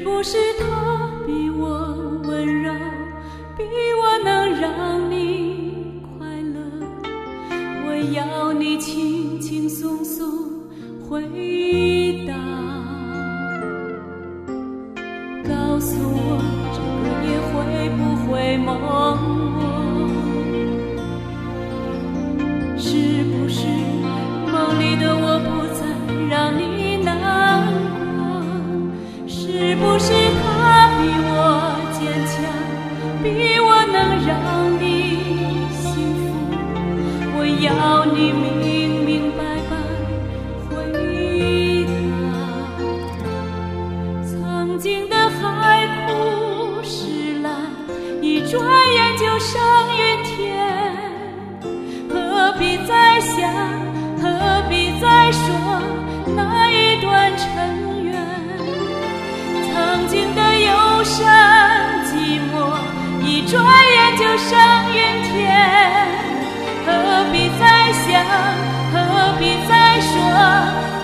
不是他比我温柔，比我能让你快乐？我要你轻轻松松回答，告诉我这个夜会不会梦我？是不是梦里的我不再让你难过？是不是他比我坚强，比我能让你幸福？我要你明明白白回答。曾经的海枯石烂，一转眼就上云天，何必再想，何必再说那一段尘缘？曾经的忧伤寂寞，一转眼就上云天，何必再想，何必再说